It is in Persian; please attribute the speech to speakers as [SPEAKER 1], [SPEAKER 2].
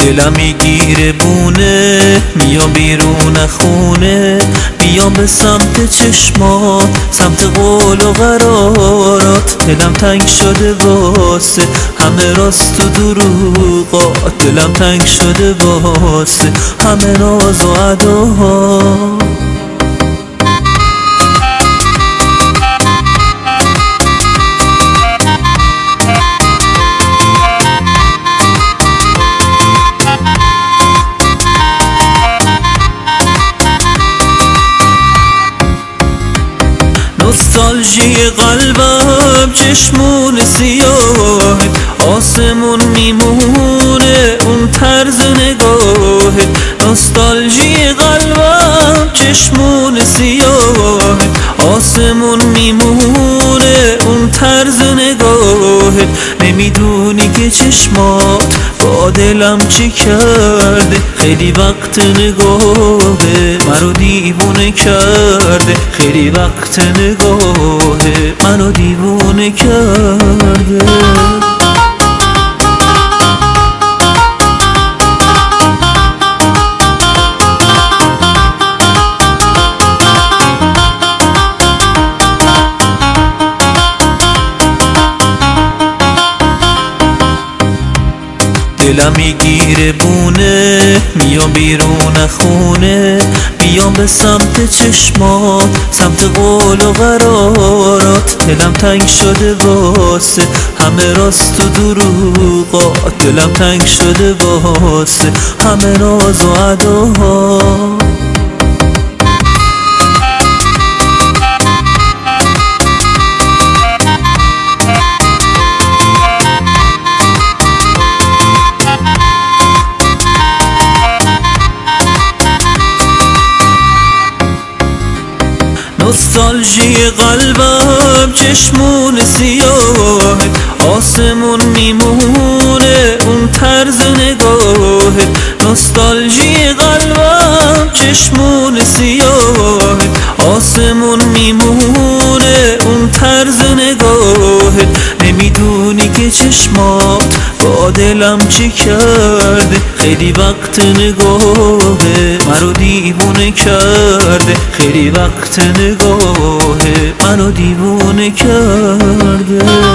[SPEAKER 1] دلم میگیره بونه، میام بیرون خونه، میام به سمت چشمات، سمت قول و قرارات. دلم تنگ شده واسه همه راست و دروغات، دلم تنگ شده واسه همه راز و اداها. نوستالژی قلبم چشمون سیاه، آسمون میمونه اون طرز نگاه. نوستالژی قلبم چشمون سیاه، آسمون میمونه اون طرز نگاه. نمیدونی که چشمات با دلم چی کرده، خیلی وقت نگاهه منو دیوونه کرده، خیلی وقت نگاهه منو دیوونه کرده. دلم میگیره بونه، میام بیرون خونه، میام به سمت چشمات، سمت قول و قرارات. دلم تنگ شده واسه همه راست و دروغات، دلم تنگ شده واسه همه راز و اداها. نوستالژی قلبم چشمون سیاه، آسمون میمونه اون طرز نگاه. نوستالژی قلبم چشمون سیاه، آسمون میمونه اون طرز نگاه. نمیدونی که چشمات با دلم چی کرده، خیلی وقت نگاهه منو دیوونه کرده، خیلی وقت نگاهه منو دیوونه کرده.